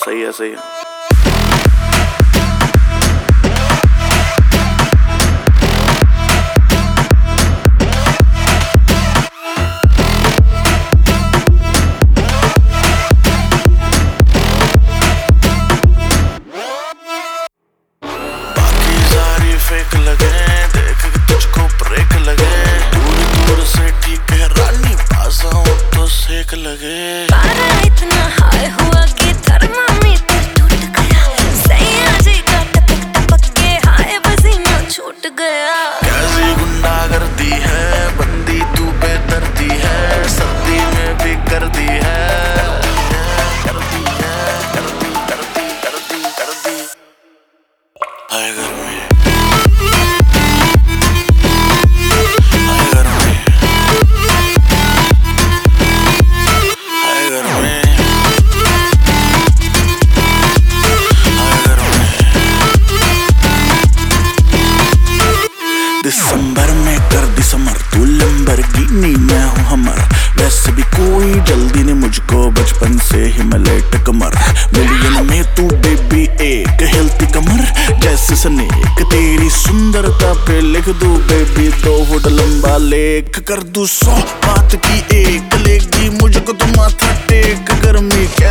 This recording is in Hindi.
सही है सही है। फेक लगे देख के तुझको ब्रेक लगे, दूर दूर से ठीक है रानी, पास आऊं तो सेक लगे। पारा इतना हाई हुआ कि थर्मामीटर टूट गया, सैया जी का टपक टपक के हाय पसीना छूट गया। कैसी गुंडागर्दी है बंदी तू बेदर्दी है, सर्दी में भी कर दी है, कर दी है, कर दी कर दी कर दी कर दी। हाय गर्मी दिसंबर में कर दिसंबर, तू लैम्बोर्गिनी मैं हूँ हमर, वैसे भी कोई जल्दी नहीं मुझको बचपन से ही मैं लेट कमर, मिलियन में तू बेबी एक हेल्थी कमर जैसे स्नेक, तेरी सुंदरता पे लिख दूं बेबी 2 फुट लंबा लेख, कर दूं 100 बात की एक, लेगी मुझको तो माथा टेक, गर्मी